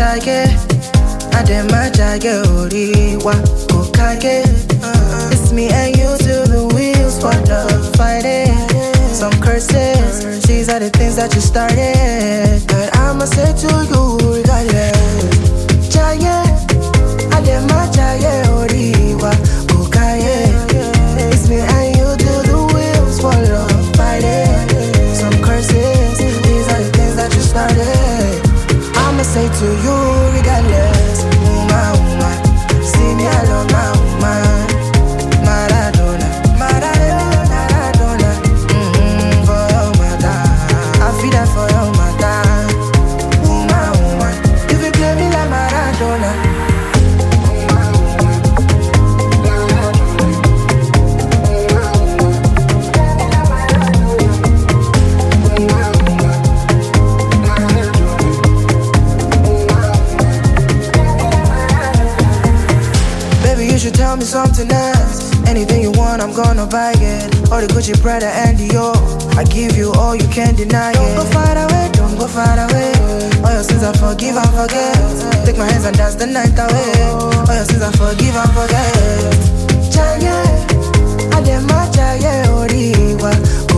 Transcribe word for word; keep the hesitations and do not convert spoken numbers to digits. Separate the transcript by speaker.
Speaker 1: jage, adema jage oriwa kokage. It's me and you till the wheels fall off fighting. Some curses, these are the things that you started. But I'ma say to you regardless. Jage, adema jage oriwa kokage. It's me and you till the wheels fall off fighting. Some curses, these are the things that you started. I'ma say to you regardless. Uma, uma, see me alone, my woman. Maradona, Maradona, Maradona. Mm-hmm, for your mother, I feel that for your mother. Uma, uma, if you play me like Maradona. You should tell me something else. Anything you want, I'm gonna buy it. All the Gucci, Prada, and Dior, I give you all, you can't deny it. Don't go far away, don't go far away. All your sins I forgive and forget. Take my hands and dance the night away. All your sins I forgive and forget. Jaye, adema jaye oriwa.